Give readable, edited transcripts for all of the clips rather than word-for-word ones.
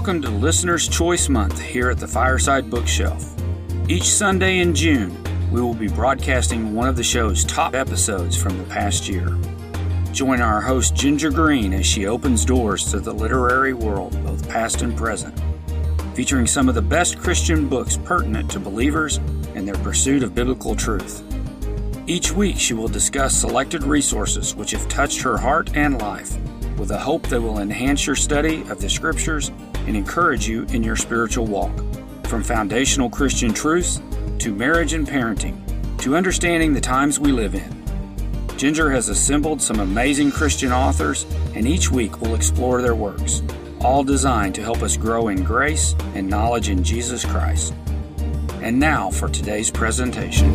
Welcome to Listener's Choice Month here at the Fireside Bookshelf. Each Sunday in June, we will be broadcasting one of the show's top episodes from the past year. Join our host Ginger Green as she opens doors to the literary world, both past and present, featuring some of the best Christian books pertinent to believers and their pursuit of biblical truth. Each week, she will discuss selected resources which have touched her heart and life, with the hope they will enhance your study of the Scriptures and encourage you in your spiritual walk. From foundational Christian truths to marriage and parenting, to understanding the times we live in. Ginger has assembled some amazing Christian authors, and each week we'll explore their works, all designed to help us grow in grace and knowledge in Jesus Christ. And now for today's presentation.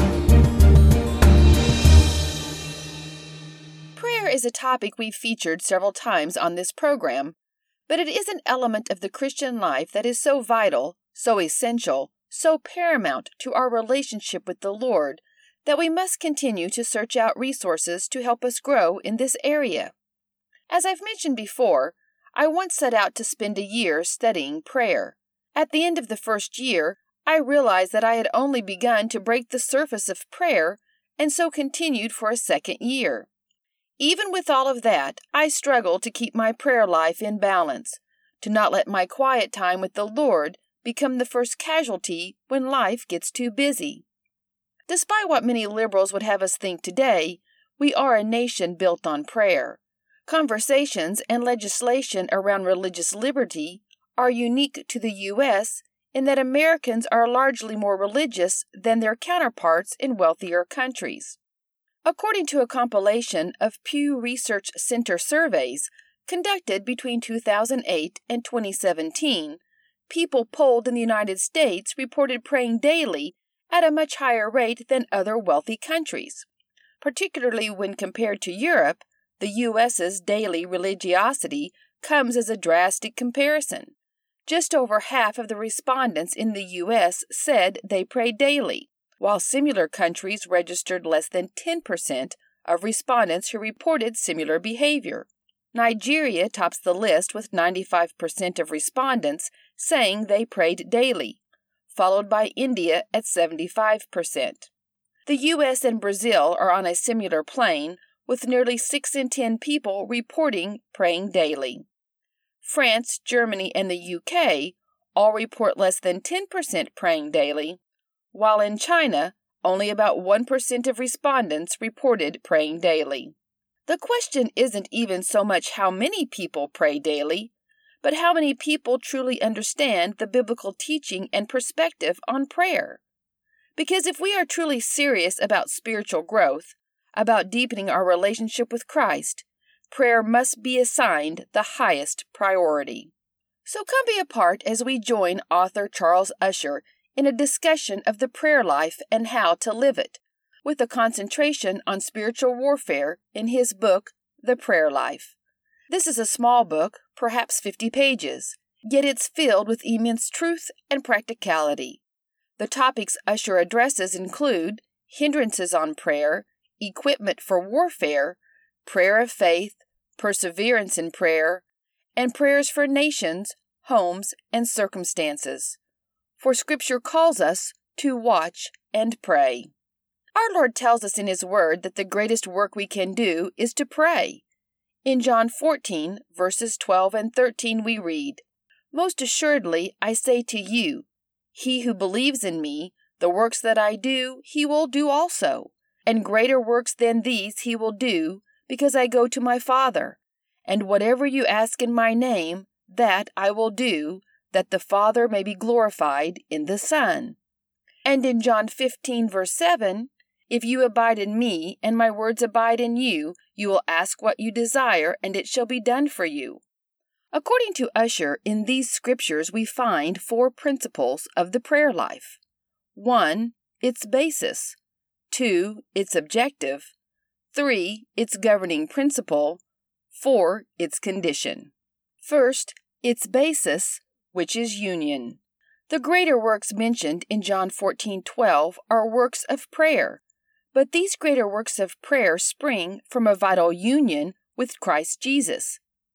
Prayer is a topic we've featured several times on this program, but it is an element of the Christian life that is so vital, so essential, so paramount to our relationship with the Lord that we must continue to search out resources to help us grow in this area. As I've mentioned before, I once set out to spend a year studying prayer. At the end of the first year, I realized that I had only begun to break the surface of prayer, and so continued for a second year. Even with all of that, I struggled to keep my prayer life in balance, to not let my quiet time with the Lord become the first casualty when life gets too busy. Despite what many liberals would have us think today, we are a nation built on prayer. Conversations and legislation around religious liberty are unique to the U.S. in that Americans are largely more religious than their counterparts in wealthier countries. According to a compilation of Pew Research Center surveys conducted between 2008 and 2017, people polled in the United States reported praying daily at a much higher rate than other wealthy countries. Particularly when compared to Europe, the U.S.'s daily religiosity comes as a drastic comparison. Just over half of the respondents in the U.S. said they pray daily, while similar countries registered less than 10% of respondents who reported similar behavior. Nigeria tops the list with 95% of respondents saying they prayed daily, followed by India at 75%. The U.S. and Brazil are on a similar plane, with nearly 6 in 10 people reporting praying daily. France, Germany, and the UK all report less than 10% praying daily, while in China, only about 1% of respondents reported praying daily. The question isn't even so much how many people pray daily, but how many people truly understand the biblical teaching and perspective on prayer. Because if we are truly serious about spiritual growth, about deepening our relationship with Christ, prayer must be assigned the highest priority. So come be a part as we join author Charles Ussher in a discussion of the prayer life and how to live it, with a concentration on spiritual warfare in his book, The Prayer Life. This is a small book, perhaps 50 pages, yet it's filled with immense truth and practicality. The topics Ussher addresses include hindrances on prayer, equipment for warfare, prayer of faith, perseverance in prayer, and prayers for nations, homes, and circumstances. For Scripture calls us to watch and pray. Our Lord tells us in His Word that the greatest work we can do is to pray. In John 14, verses 12 and 13, we read, "Most assuredly I say to you, he who believes in me, the works that I do, he will do also, and greater works than these he will do, because I go to my Father. And whatever you ask in my name, that I will do, that the Father may be glorified in the Son." And in John 15, verse 7, "If you abide in me, and my words abide in you, you will ask what you desire, and it shall be done for you." According to Ussher, in these scriptures we find 4 principles of the prayer life. 1. Its basis. 2. Its objective. 3. Its governing principle. 4. Its condition. First, its basis, which is union. The greater works mentioned in John 14:12 are works of prayer, but these greater works of prayer spring from a vital union with Christ Jesus.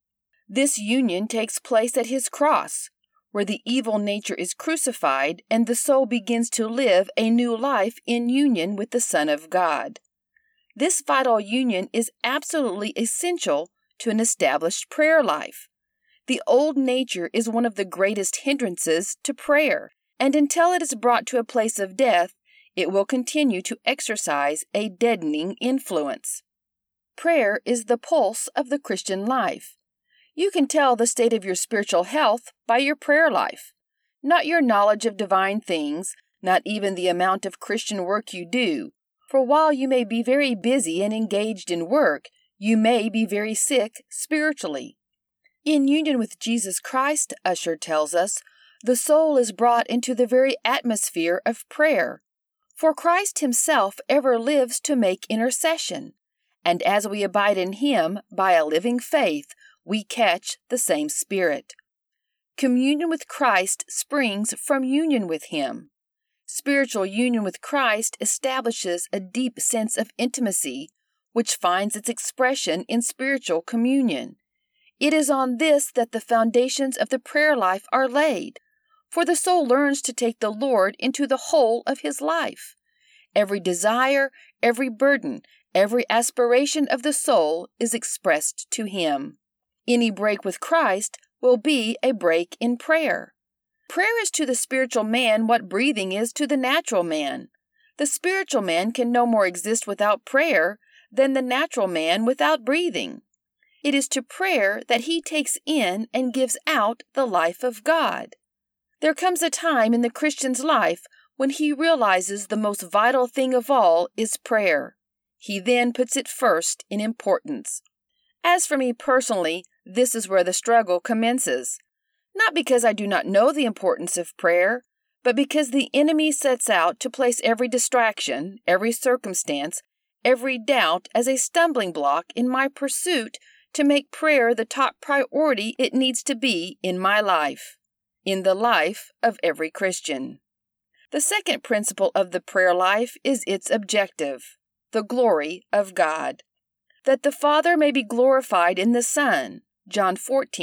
This union takes place at his cross, where the evil nature is crucified and the soul begins to live a new life in union with the Son of God. This vital union is absolutely essential to an established prayer life. The old nature is one of the greatest hindrances to prayer, and until it is brought to a place of death, it will continue to exercise a deadening influence. Prayer is the pulse of the Christian life. You can tell the state of your spiritual health by your prayer life, not your knowledge of divine things, not even the amount of Christian work you do. For while you may be very busy and engaged in work, you may be very sick spiritually. In union with Jesus Christ, Usher tells us, the soul is brought into the very atmosphere of prayer. For Christ himself ever lives to make intercession, and as we abide in him by a living faith, we catch the same Spirit. Communion with Christ springs from union with him. Spiritual union with Christ establishes a deep sense of intimacy, which finds its expression in spiritual communion. It is on this that the foundations of the prayer life are laid, for the soul learns to take the Lord into the whole of his life. Every desire, every burden, every aspiration of the soul is expressed to him. Any break with Christ will be a break in prayer. Prayer is to the spiritual man what breathing is to the natural man. The spiritual man can no more exist without prayer than the natural man without breathing. It is to prayer that he takes in and gives out the life of God. There comes a time in the Christian's life when he realizes the most vital thing of all is prayer. He then puts it first in importance. As for me personally, this is where the struggle commences. Not because I do not know the importance of prayer, but because the enemy sets out to place every distraction, every circumstance, every doubt as a stumbling block in my pursuit to make prayer the top priority it needs to be in my life, in the life of every Christian. The second principle of the prayer life is its objective, the glory of God. That the Father may be glorified in the Son, John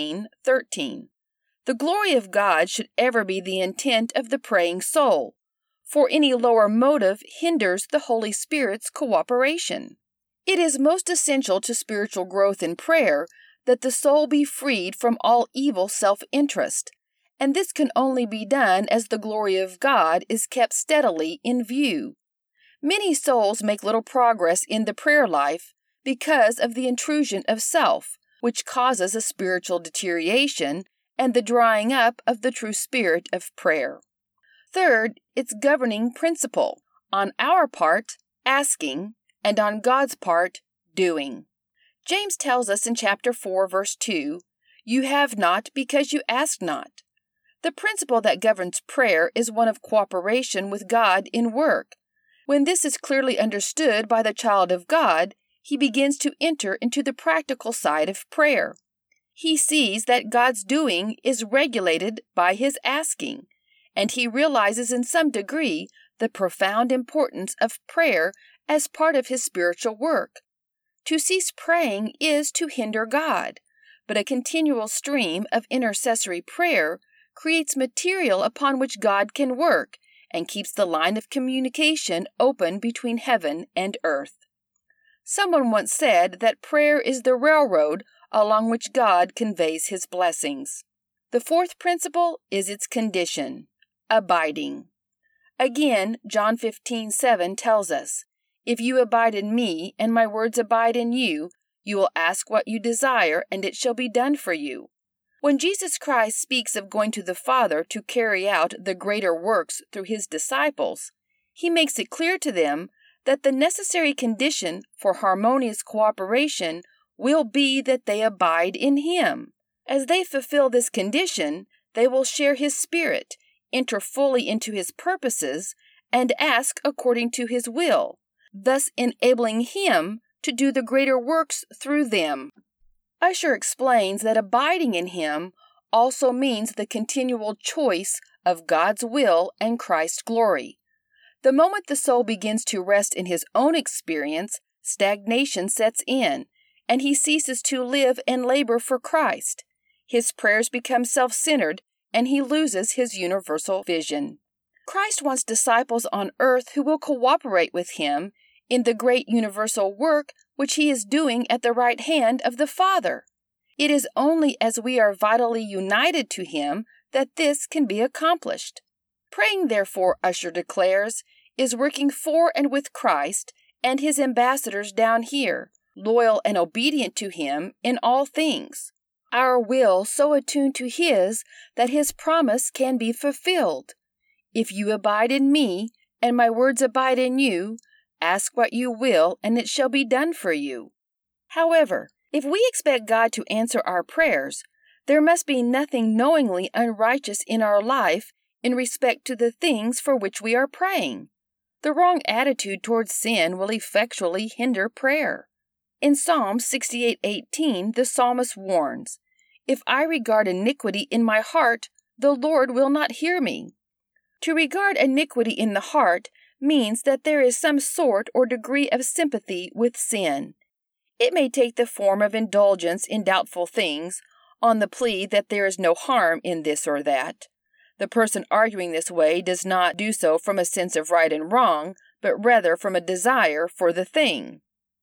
14:13. The glory of God should ever be the intent of the praying soul, for any lower motive hinders the Holy Spirit's cooperation. It is most essential to spiritual growth in prayer that the soul be freed from all evil self-interest, and this can only be done as the glory of God is kept steadily in view. Many souls make little progress in the prayer life because of the intrusion of self, which causes a spiritual deterioration and the drying up of the true spirit of prayer. Third, its governing principle, on our part, asking, and on God's part, doing. James tells us in chapter 4, verse 2, "You have not because you ask not." The principle that governs prayer is one of cooperation with God in work. When this is clearly understood by the child of God, he begins to enter into the practical side of prayer. He sees that God's doing is regulated by his asking, and he realizes in some degree the profound importance of prayer as part of his spiritual work. To cease praying is to hinder God, but a continual stream of intercessory prayer creates material upon which God can work and keeps the line of communication open between heaven and earth. Someone once said that prayer is the railroad along which God conveys his blessings. The fourth principle is its condition, abiding. Again, John 15:7 tells us, "If you abide in me, and my words abide in you, you will ask what you desire, and it shall be done for you." When Jesus Christ speaks of going to the Father to carry out the greater works through his disciples, he makes it clear to them that the necessary condition for harmonious cooperation will be that they abide in him. As they fulfill this condition, they will share his Spirit, enter fully into his purposes, and ask according to his will, thus enabling him to do the greater works through them. Usher explains that abiding in him also means the continual choice of God's will and Christ's glory. The moment the soul begins to rest in his own experience, stagnation sets in, and he ceases to live and labor for Christ. His prayers become self-centered, and he loses his universal vision. Christ wants disciples on earth who will cooperate with him in the great universal work which he is doing at the right hand of the Father. It is only as we are vitally united to him that this can be accomplished. Praying, therefore, Usher declares, is working for and with Christ and his ambassadors down here, loyal and obedient to him in all things. Our will so attuned to his that his promise can be fulfilled. If you abide in me, and my words abide in you, ask what you will, and it shall be done for you. However, if we expect God to answer our prayers, there must be nothing knowingly unrighteous in our life in respect to the things for which we are praying. The wrong attitude towards sin will effectually hinder prayer. In Psalm 68:18, the psalmist warns, "If I regard iniquity in my heart, the Lord will not hear me." To regard iniquity in the heart means that there is some sort or degree of sympathy with sin. It may take the form of indulgence in doubtful things, on the plea that there is no harm in this or that. The person arguing this way does not do so from a sense of right and wrong, but rather from a desire for the thing.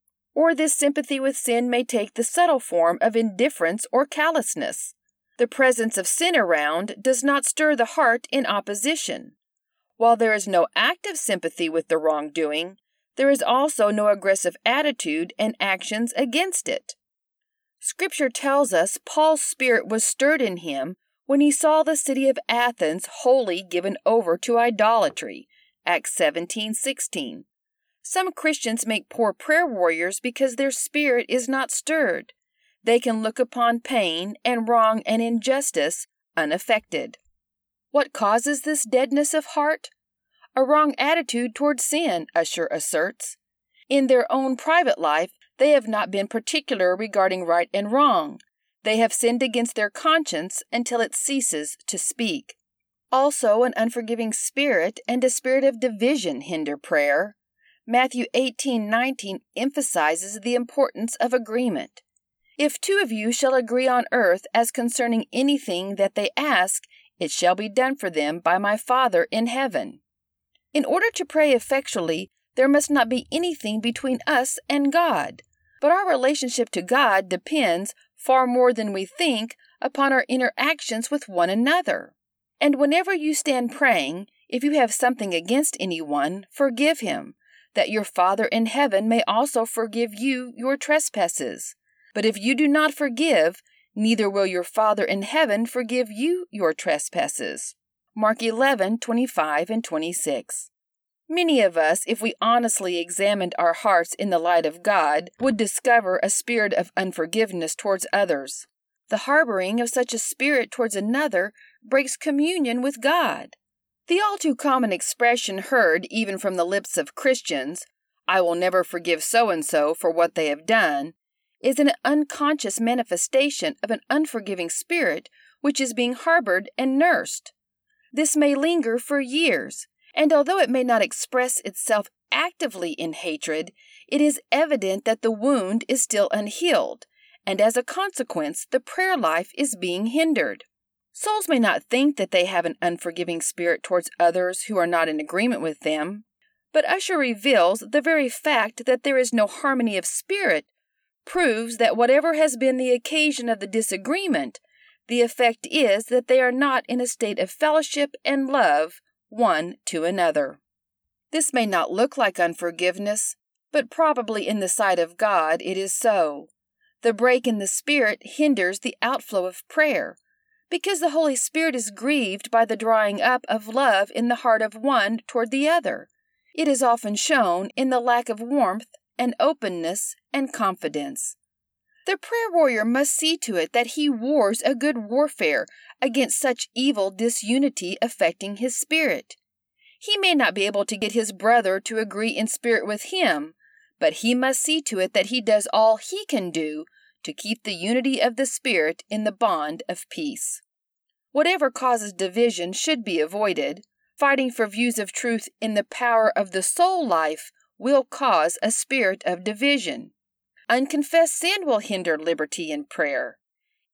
Or this sympathy with sin may take the subtle form of indifference or callousness. The presence of sin around does not stir the heart in opposition. While there is no active sympathy with the wrongdoing, there is also no aggressive attitude and actions against it. Scripture tells us Paul's spirit was stirred in him when he saw the city of Athens wholly given over to idolatry, Acts 17:16. Some Christians make poor prayer warriors because their spirit is not stirred. They can look upon pain and wrong and injustice unaffected. What causes this deadness of heart? A wrong attitude toward sin, Usher asserts. In their own private life, they have not been particular regarding right and wrong. They have sinned against their conscience until it ceases to speak. Also, an unforgiving spirit and a spirit of division hinder prayer. Matthew 18:19 emphasizes the importance of agreement. If two of you shall agree on earth as concerning anything that they ask, it shall be done for them by my Father in heaven. In order to pray effectually, there must not be anything between us and God. But our relationship to God depends, far more than we think, upon our interactions with one another. And whenever you stand praying, if you have something against anyone, forgive him, that your Father in heaven may also forgive you your trespasses. But if you do not forgive, neither will your Father in heaven forgive you your trespasses. Mark 11:25 and 26. Many of us, if we honestly examined our hearts in the light of God, would discover a spirit of unforgiveness towards others. The harboring of such a spirit towards another breaks communion with God. The all too common expression heard even from the lips of Christians, "I will never forgive so-and-so for what they have done," is an unconscious manifestation of an unforgiving spirit which is being harbored and nursed. This may linger for years, and although it may not express itself actively in hatred, it is evident that the wound is still unhealed, and as a consequence, the prayer life is being hindered. Souls may not think that they have an unforgiving spirit towards others who are not in agreement with them, but Usher reveals the very fact that there is no harmony of spirit proves that whatever has been the occasion of the disagreement, the effect is that they are not in a state of fellowship and love one to another. This may not look like unforgiveness, but probably in the sight of God it is so. The break in the Spirit hinders the outflow of prayer, because the Holy Spirit is grieved by the drying up of love in the heart of one toward the other. It is often shown in the lack of warmth and openness and confidence. The prayer warrior must see to it that he wars a good warfare against such evil disunity affecting his spirit. He may not be able to get his brother to agree in spirit with him, but he must see to it that he does all he can do to keep the unity of the Spirit in the bond of peace. Whatever causes division should be avoided. Fighting for views of truth in the power of the soul life will cause a spirit of division. Unconfessed sin will hinder liberty in prayer.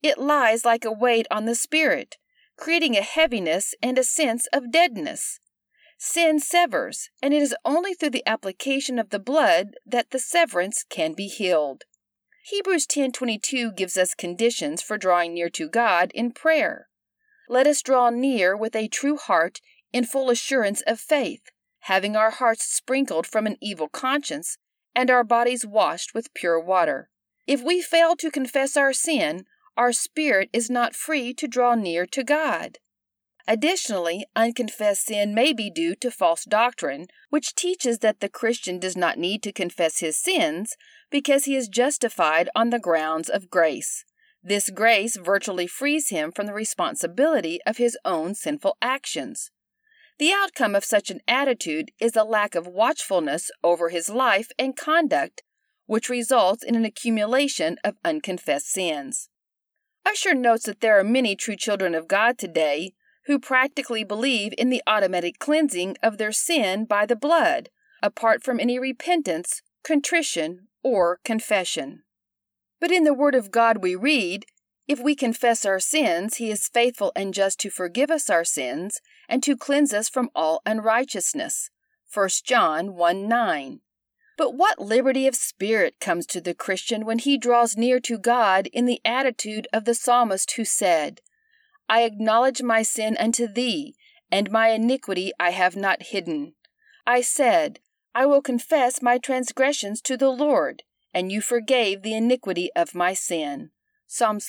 It lies like a weight on the spirit, creating a heaviness and a sense of deadness. Sin severs, and it is only through the application of the blood that the severance can be healed. Hebrews 10:22 gives us conditions for drawing near to God in prayer. Let us draw near with a true heart in full assurance of faith, having our hearts sprinkled from an evil conscience and our bodies washed with pure water. If we fail to confess our sin, our spirit is not free to draw near to God. Additionally, unconfessed sin may be due to false doctrine, which teaches that the Christian does not need to confess his sins because he is justified on the grounds of grace. This grace virtually frees him from the responsibility of his own sinful actions. The outcome of such an attitude is a lack of watchfulness over his life and conduct, which results in an accumulation of unconfessed sins. Ussher notes that there are many true children of God today who practically believe in the automatic cleansing of their sin by the blood, apart from any repentance, contrition, or confession. But in the Word of God we read, "If we confess our sins, He is faithful and just to forgive us our sins and to cleanse us from all unrighteousness." 1 John 1:9. But what liberty of spirit comes to the Christian when he draws near to God in the attitude of the psalmist who said, "I acknowledge my sin unto thee, and my iniquity I have not hidden. I said, I will confess my transgressions to the Lord, and you forgave the iniquity of my sin." Psalms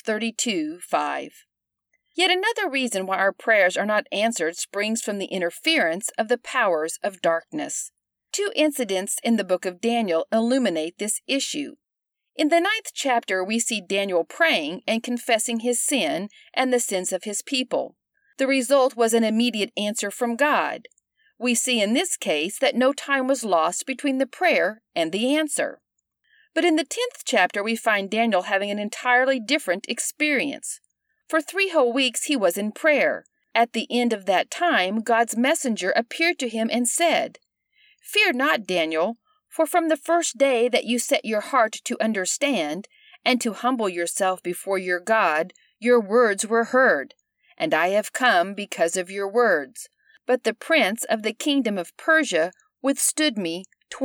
32:5. Yet another reason why our prayers are not answered springs from the interference of the powers of darkness. 2 incidents in the book of Daniel illuminate this issue. In the 9th chapter, we see Daniel praying and confessing his sin and the sins of his people. The result was an immediate answer from God. We see in this case that no time was lost between the prayer and the answer. But in the 10th chapter, we find Daniel having an entirely different experience. For 3 whole weeks he was in prayer. At the end of that time, God's messenger appeared to him and said, "Fear not, Daniel, for from the first day that you set your heart to understand and to humble yourself before your God, your words were heard, and I have come because of your words. But the prince of the kingdom of Persia withstood me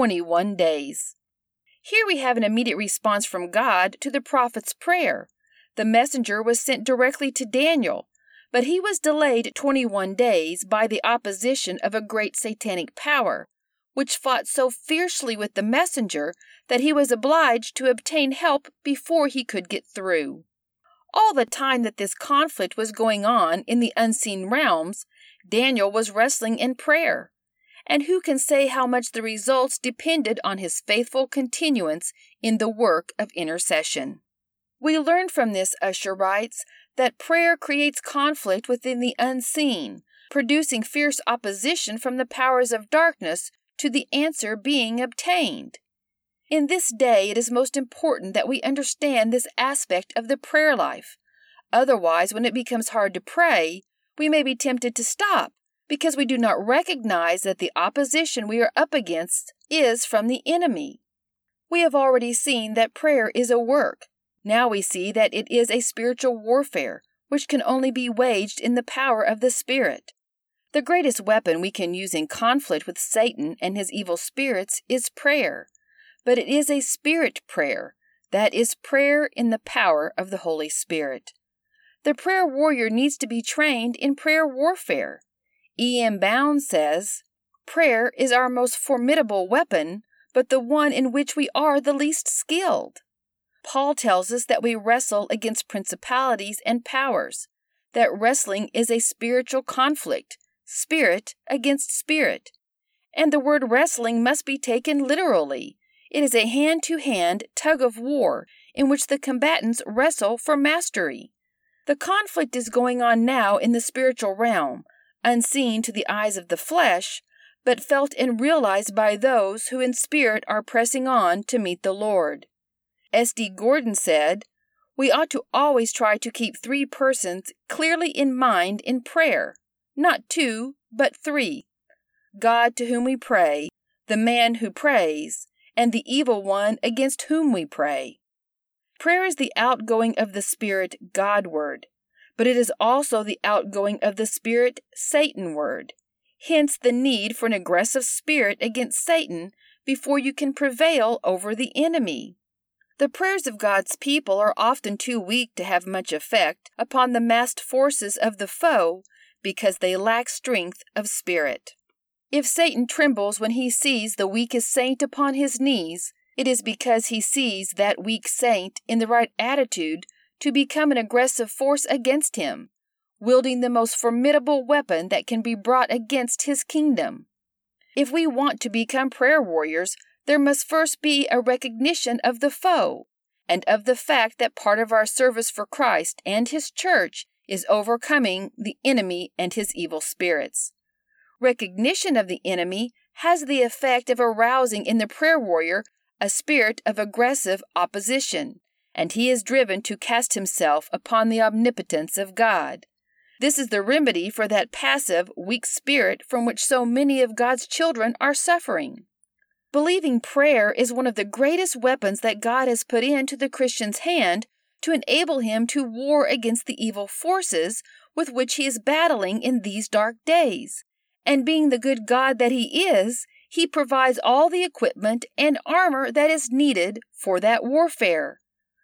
21 days. Here we have an immediate response from God to the prophet's prayer. The messenger was sent directly to Daniel, but he was delayed 21 days by the opposition of a great satanic power, which fought so fiercely with the messenger that he was obliged to obtain help before he could get through. All the time that this conflict was going on in the unseen realms, Daniel was wrestling in prayer. And who can say how much the results depended on his faithful continuance in the work of intercession? We learn from this, Ussher writes, that prayer creates conflict within the unseen, producing fierce opposition from the powers of darkness to the answer being obtained. In this day, it is most important that we understand this aspect of the prayer life. Otherwise, when it becomes hard to pray, we may be tempted to stop because we do not recognize that the opposition we are up against is from the enemy. We have already seen that prayer is a work. Now we see that it is a spiritual warfare, which can only be waged in the power of the Spirit. The greatest weapon we can use in conflict with Satan and his evil spirits is prayer. But it is a spirit prayer, that is prayer in the power of the Holy Spirit. The prayer warrior needs to be trained in prayer warfare. E.M. Bounds says, "Prayer is our most formidable weapon, but the one in which we are the least skilled." Paul tells us that we wrestle against principalities and powers, that wrestling is a spiritual conflict, spirit against spirit. And the word wrestling must be taken literally. It is a hand-to-hand tug of war in which the combatants wrestle for mastery. The conflict is going on now in the spiritual realm, unseen to the eyes of the flesh, but felt and realized by those who in spirit are pressing on to meet the Lord. S.D. Gordon said, "We ought to always try to keep 3 persons clearly in mind in prayer, not 2, but 3. God to whom we pray, the man who prays, and the evil one against whom we pray." Prayer is the outgoing of the Spirit God-word, but it is also the outgoing of the Spirit Satan-word. Hence the need for an aggressive spirit against Satan before you can prevail over the enemy. The prayers of God's people are often too weak to have much effect upon the massed forces of the foe because they lack strength of spirit. If Satan trembles when he sees the weakest saint upon his knees, it is because he sees that weak saint in the right attitude to become an aggressive force against him, wielding the most formidable weapon that can be brought against his kingdom. If we want to become prayer warriors, there must first be a recognition of the foe, and of the fact that part of our service for Christ and His church is overcoming the enemy and his evil spirits. Recognition of the enemy has the effect of arousing in the prayer warrior a spirit of aggressive opposition, and he is driven to cast himself upon the omnipotence of God. This is the remedy for that passive, weak spirit from which so many of God's children are suffering. Believing prayer is one of the greatest weapons that God has put into the Christian's hand to enable him to war against the evil forces with which he is battling in these dark days. And being the good God that He is, He provides all the equipment and armor that is needed for that warfare.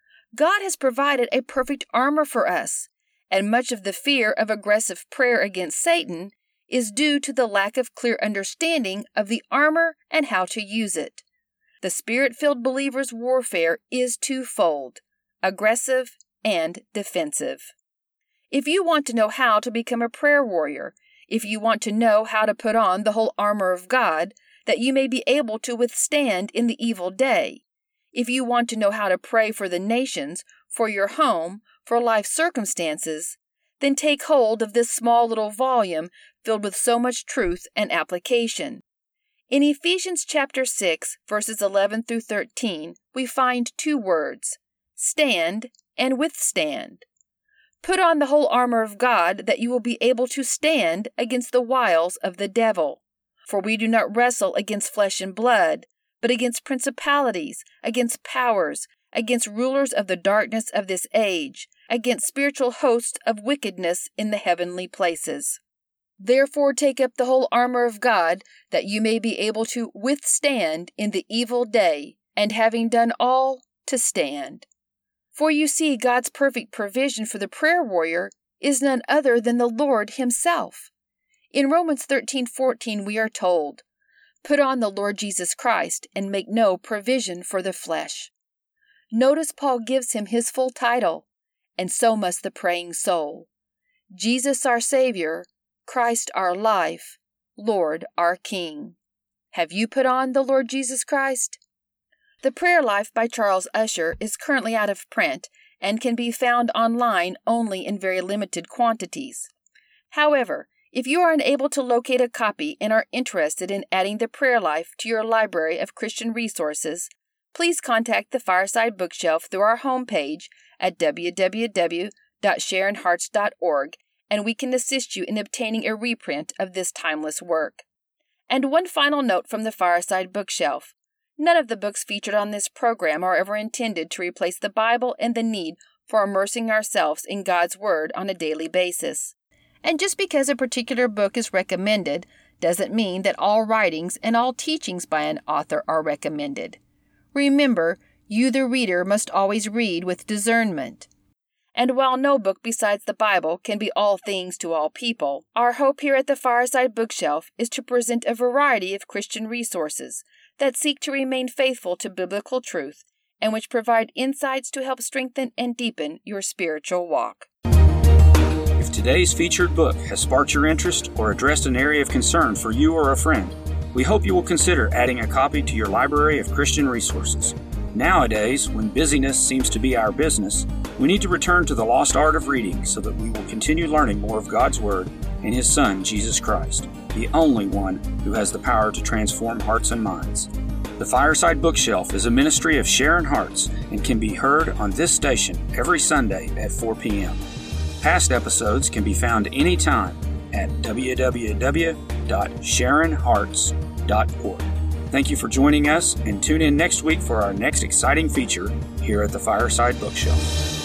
God has provided a perfect armor for us, and much of the fear of aggressive prayer against Satan is due to the lack of clear understanding of the armor and how to use it. The Spirit-filled believer's warfare is twofold: aggressive and defensive. If you want to know how to become a prayer warrior, if you want to know how to put on the whole armor of God, that you may be able to withstand in the evil day, if you want to know how to pray for the nations, for your home, for life circumstances, then take hold of this small little volume filled with so much truth and application. In Ephesians chapter 6, verses 11 through 13, we find two words: stand and withstand. Put on the whole armor of God that you will be able to stand against the wiles of the devil. For we do not wrestle against flesh and blood, but against principalities, against powers, against rulers of the darkness of this age, against spiritual hosts of wickedness in the heavenly places. Therefore take up the whole armor of God, that you may be able to withstand in the evil day, and having done all, to stand. For you see, God's perfect provision for the prayer warrior is none other than the Lord Himself. In Romans 13:14 we are told, "Put on the Lord Jesus Christ, and make no provision for the flesh." Notice Paul gives Him His full title, and so must the praying soul. Jesus our Savior, Christ our life, Lord our King. Have you put on the Lord Jesus Christ? The Prayer Life by Charles Ussher is currently out of print and can be found online only in very limited quantities. However, if you are unable to locate a copy and are interested in adding the Prayer Life to your library of Christian resources, please contact the Fireside Bookshelf through our homepage at www.sharonhearts.org, and we can assist you in obtaining a reprint of this timeless work. And one final note from the Fireside Bookshelf. None of the books featured on this program are ever intended to replace the Bible and the need for immersing ourselves in God's Word on a daily basis. And just because a particular book is recommended doesn't mean that all writings and all teachings by an author are recommended. Remember, you the reader must always read with discernment. And while no book besides the Bible can be all things to all people, our hope here at the Fireside Bookshelf is to present a variety of Christian resources that seek to remain faithful to biblical truth and which provide insights to help strengthen and deepen your spiritual walk. If today's featured book has sparked your interest or addressed an area of concern for you or a friend, we hope you will consider adding a copy to your library of Christian resources. Nowadays, when busyness seems to be our business, we need to return to the lost art of reading so that we will continue learning more of God's Word and His Son, Jesus Christ, the only one who has the power to transform hearts and minds. The Fireside Bookshelf is a ministry of Sharon Hearts and can be heard on this station every Sunday at 4 p.m. Past episodes can be found anytime at www.sharonhearts.org. Thank you for joining us, and tune in next week for our next exciting feature here here at the Fireside Bookshelf.